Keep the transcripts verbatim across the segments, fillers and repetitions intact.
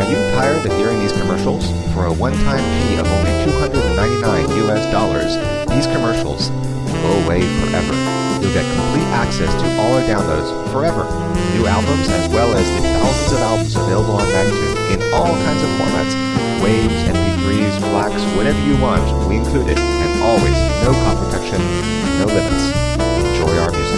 Are you tired of hearing these commercials? For a one-time fee of only two hundred ninety-nine U S dollars, these commercials will go away forever. You'll get complete access to all our downloads forever. New albums as well as the thousands of albums available on Magnatune in all kinds of formats. Waves, M P threes, FLAC, whatever you want, we include it. And always, no copy protection, no limits. Enjoy our music.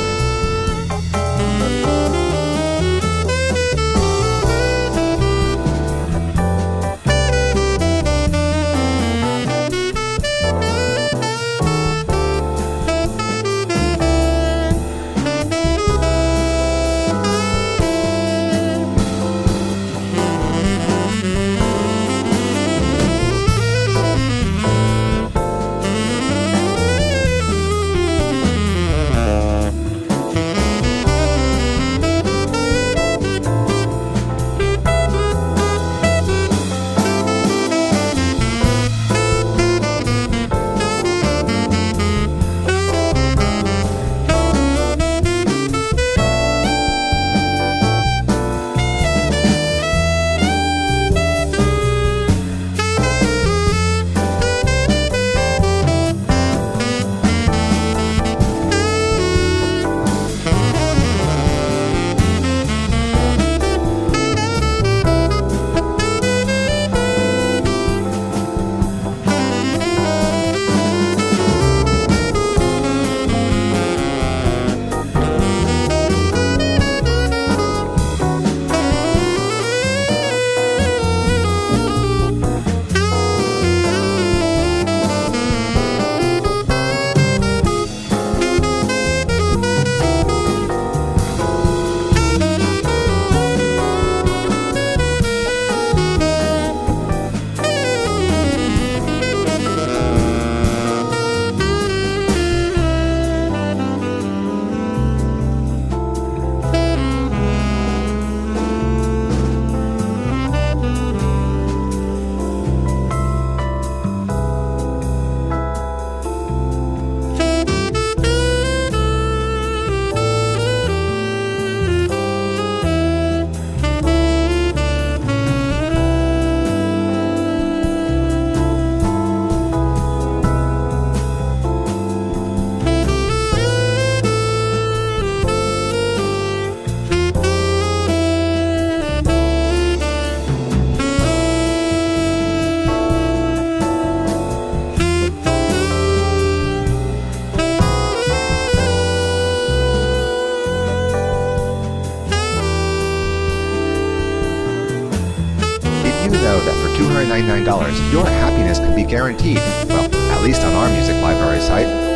two hundred ninety-nine dollars, your happiness can be guaranteed. Well, at least on our music library site.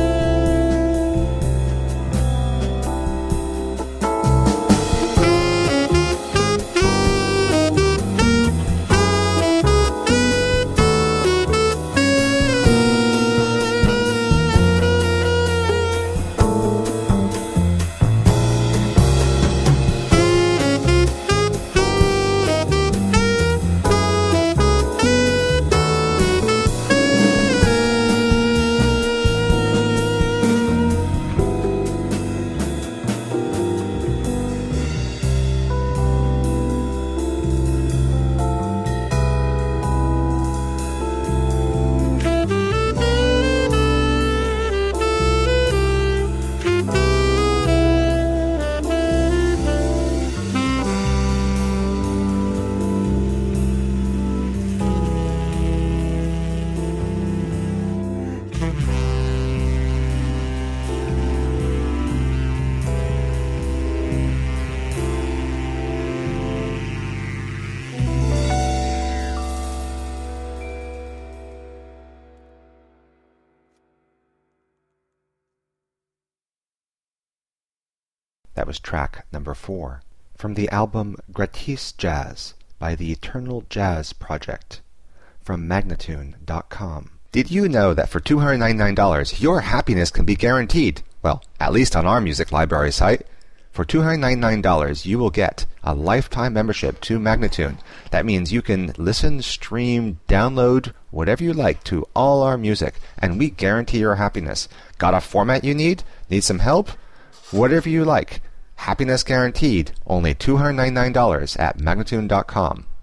That was track number four from the album Gratis Jazz by the Eternal Jazz Project from Magnatune dot com. Did you know that for two hundred ninety-nine dollars your happiness can be guaranteed? Well, at least on our music library site. For two hundred ninety-nine dollars you will get a lifetime membership to Magnatune. That means you can listen, stream, download, whatever you like to all our music, and we guarantee your happiness. Got a format you need? Need some help? Whatever you like. Happiness guaranteed. Only two hundred ninety-nine dollars at Magnatune dot com.